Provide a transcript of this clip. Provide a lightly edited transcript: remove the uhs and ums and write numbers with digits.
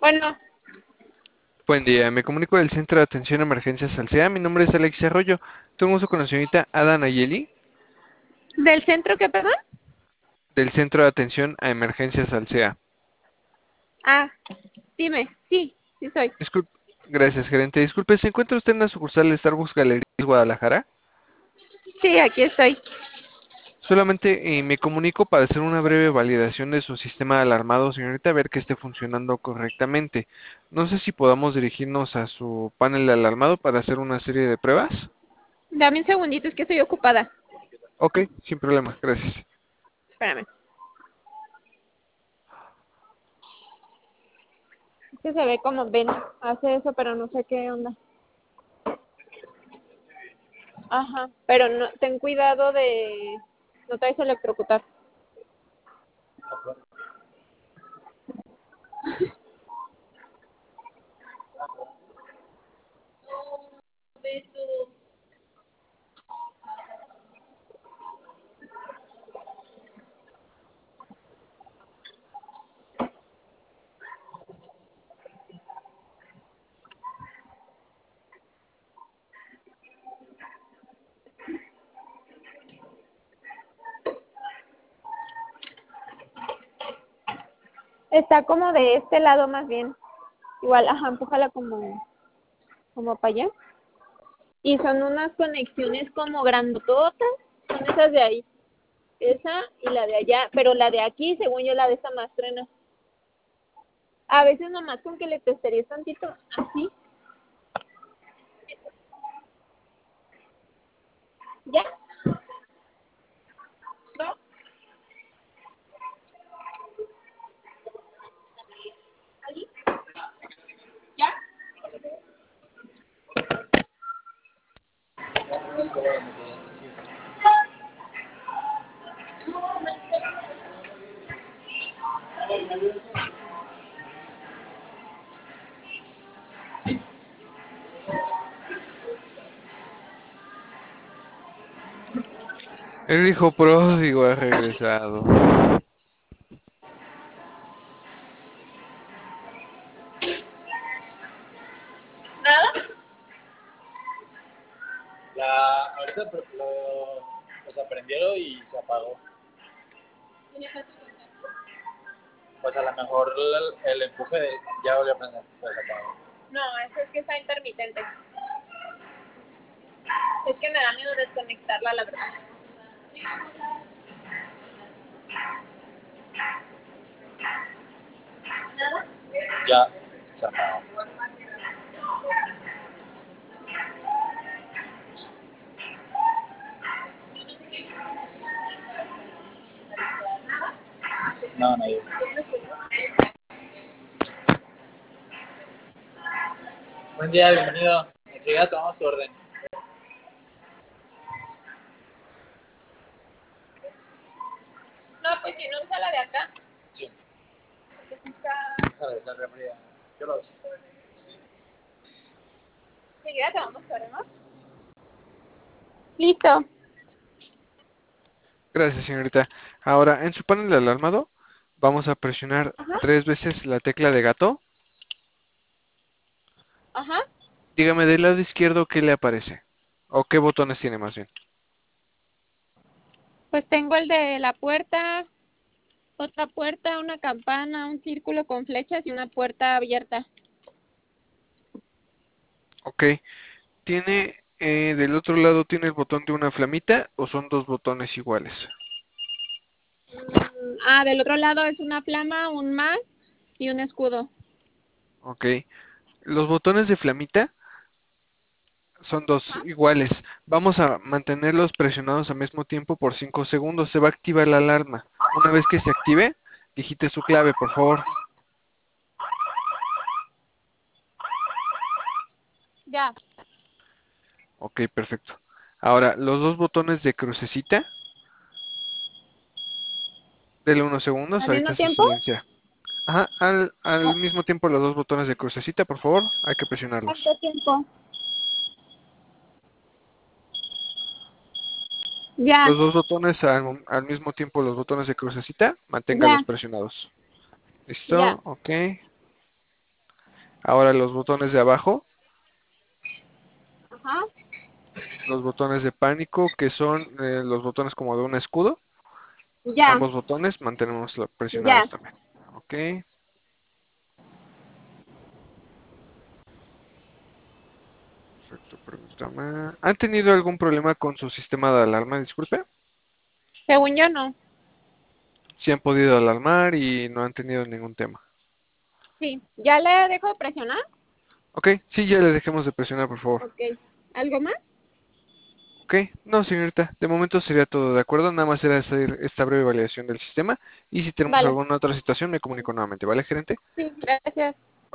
Bueno, Buen día, me comunico del Centro de Atención a Emergencias Alsea. Mi nombre es Alex Arroyo. Tengo gusto con la señorita Ada Nayeli, ¿del centro qué, perdón? del Centro de Atención a Emergencias Alsea. Ah, dime, sí soy. Disculpe, gracias, gerente. Disculpe, ¿se encuentra usted en la sucursal de Starbucks Galerías Guadalajara? Sí, aquí estoy. Solamente me comunico para hacer una breve validación de su sistema alarmado, señorita, a ver que esté funcionando correctamente. No sé si podamos dirigirnos a su panel de alarmado para hacer una serie de pruebas. Dame un segundito, es que estoy ocupada. Ok, sin problema, gracias. Espérame. Es que se ve como ven, hace eso, pero no sé qué onda. Ajá, pero no, ten cuidado de no te vayas a electrocutar. Está como de este lado más bien. Igual, ajá, empújala como para allá. Y son unas conexiones como grandototas. Son esas de ahí. Esa y la de allá. Pero la de aquí, según yo, la de esta más truena. A veces nomás con que le testerías tantito así. ¿Ya? ¿No? ¿Ahí? ¿Ya? El hijo pródigo ha regresado. ¿Nada? Ahorita los aprendieron y se apagó. Pues a lo mejor el empuje ya volvió a prender, pero se apagó. No, eso es que está intermitente. Es que me da miedo desconectarla, la verdad. ¿Nada? Ya se apagó. No, no, buen día, bienvenido. Enseguida tomamos tu orden. No, pues si no usa la de acá. Sí. Porque sí está... Déjale, está refría. Yo los. Enseguida te vamos a ver, ¿no? Listo. Gracias, señorita. Ahora, en su panel de alarmado, vamos a presionar Ajá, 3 veces la tecla de gato. ajá. Dígame del lado izquierdo qué le aparece. O qué botones tiene más bien. Pues tengo el de la puerta, otra puerta, una campana, un círculo con flechas y una puerta abierta. Ok. ¿Tiene del otro lado tiene el botón de una flamita o son dos botones iguales? Del otro lado es una flama, un más y un escudo. Ok. Los botones de flamita son dos Ajá. iguales. Vamos a mantenerlos presionados al mismo tiempo por 5 segundos. Se va a activar la alarma. Una vez que se active, digite su clave, por favor. Ya. Ok, perfecto. Ahora, los dos botones de crucecita, denle unos segundos, ¿Al ahorita mismo se tiempo? silencia. Ajá, al mismo tiempo los dos botones de crucecita, por favor, hay que presionarlos. ¿Cuánto tiempo? Ya, Los dos botones al mismo tiempo, los botones de crucecita, manténgalos ya, presionados. ya. ¿Listo? Ok. Ahora los botones de abajo, Ajá. los botones de pánico, que son los botones como de un escudo. Ya, Ambos botones mantenemos presionados ya. también. Ok. Perfecto, permítame. ¿Han tenido algún problema con su sistema de alarma? Disculpe. Según yo no. Si han podido alarmar y no han tenido ningún tema. Sí. ¿Ya le dejo de presionar? Ok, sí, ya le dejemos de presionar, por favor. Ok. ¿Algo más? Ok, no, señorita, de momento sería todo, ¿de acuerdo? Nada más era hacer esta breve validación del sistema y si tenemos Vale. alguna otra situación me comunico nuevamente, ¿vale, gerente? Sí, gracias.